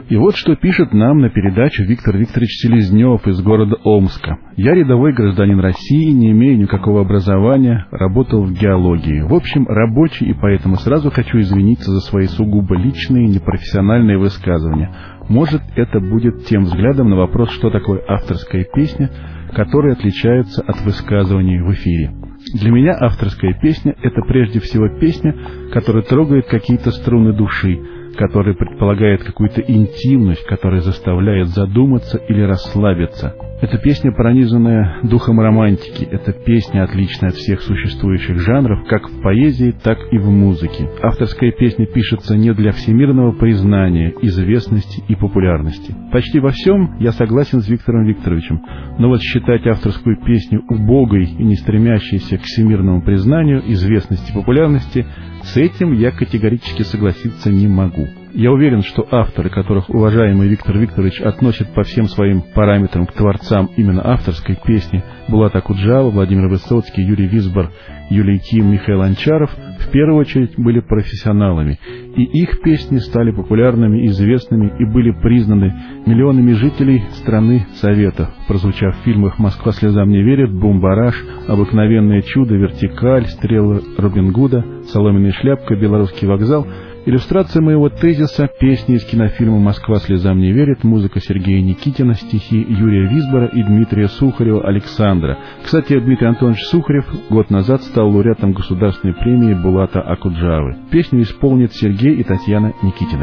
И вот что пишет нам на передачу Виктор Викторович Селезнев из города Омска. «Я рядовой гражданин России, не имею никакого образования, работал в геологии. В общем, рабочий, и поэтому сразу хочу извиниться за свои сугубо личные, непрофессиональные высказывания. Может, это будет тем взглядом на вопрос, что такое авторская песня, которые отличаются от высказываний в эфире. Для меня авторская песня – это прежде всего песня, которая трогает какие-то струны души, которая предполагает какую-то интимность, которая заставляет задуматься или расслабиться. Это песня, пронизанная духом романтики. Это песня, отличная от всех существующих жанров, как в поэзии, так и в музыке. Авторская песня пишется не для всемирного признания, известности и популярности. Почти во всем я согласен с Виктором Викторовичем, но вот считать авторскую песню убогой и не стремящейся к всемирному признанию, известности и популярности, с этим я категорически согласиться не могу. Я уверен, что авторы, которых уважаемый Виктор Викторович относит по всем своим параметрам к творцам именно авторской песни, Булат Акуджава, Владимир Высоцкий, Юрий Висбор, Юлий Ким, Михаил Анчаров, в первую очередь были профессионалами, и их песни стали популярными, известными и были признаны миллионами жителей страны Советов, прозвучав в фильмах «Москва слезам не верит», «Бум-бараш», «Обыкновенное чудо», «Вертикаль», «Стрелы Робин Гуда», «Соломенная шляпка», «Белорусский вокзал». Иллюстрация моего тезиса — песни из кинофильма «Москва слезам не верит», музыка Сергея Никитина, стихи Юрия Висбора и Дмитрия Сухарева «Александра». Кстати, Дмитрий Антонович Сухарев год назад стал лауреатом государственной премии Булата Акуджавы. Песню исполнит Сергей и Татьяна Никитины.